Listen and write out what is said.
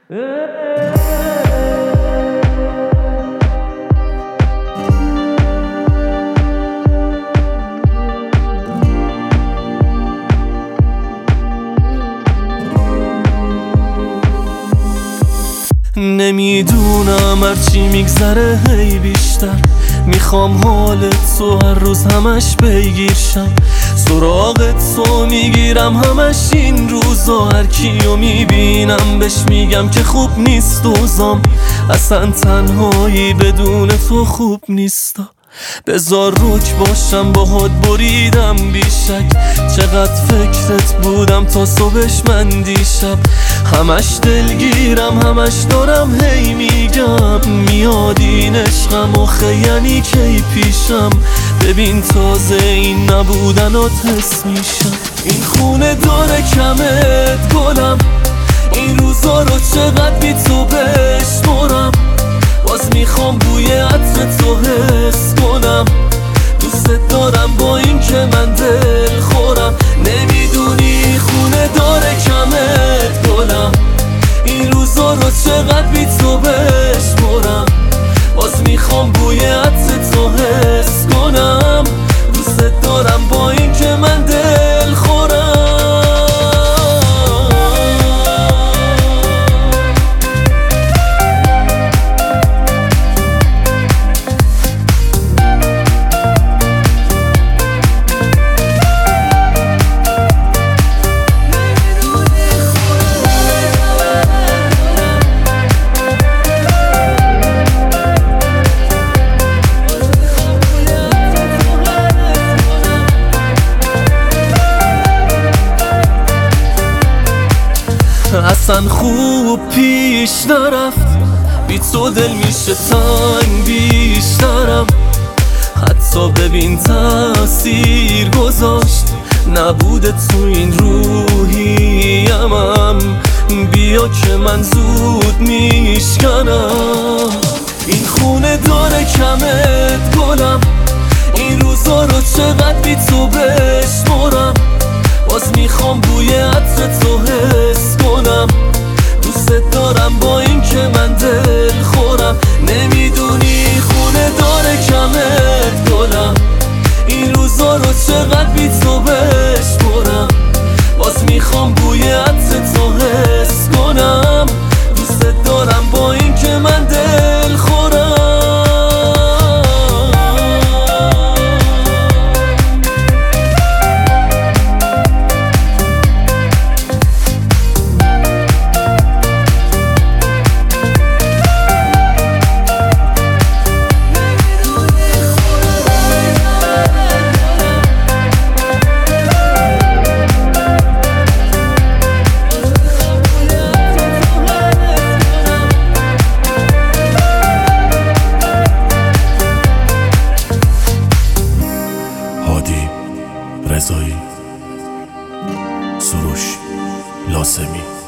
نمیدونم هرچی میگذره هی بیشتر میخوام حالت تو هر روز همش بگیرشم، سراغت تو میگیرم همش این روزا. هر کیو میبینم بهش میگم که خوب نیست اوزام، اصلا تنهایی بدون تو خوب نیستا. بذار روک باشم باهات بریدم بیشک، چقدر فکرت بودم تا صبحش من دیشب. همش دلگیرم همش دارم هی میگم، میاد این عشقم آخه یعنی کی پیشم. ببین تازه این نبودنات حس میشم. این خونه داره کمت گلم، این روزا رو چقدر بی تو بشمرم. باز میخوام بوی عطر تو حس کنم، دوست دارم با این که من دل خورم. نمیدونی خونه داره کمت گلم، این روزا رو چقدر بی تو بشمرم. باز میخوام بوی عطر تو حس کنم، دوست دارم با این که من دل خورم. اصلا خوب پیش نرفت، بی تو دل میشه تنگ بیشترم. حتی ببین تأثیر گذاشت نبوده تو این روحیمم. بیا که من زود میشکنم. این خونه داره کمت گلم، این روزا رو چقدر بی تو بشمرم. باز میخوام بوی عطر تو حس کنم، دوست دارم با این که من دل خورم. نمیدونی خونه داره کمت گلم، این روزا رو چقدر بی تو بشمرم. باز میخوام بوی عطر تو حس کنم، دوست دارم با این که من دل خورم. هادی رضایی، سروش لاسمی.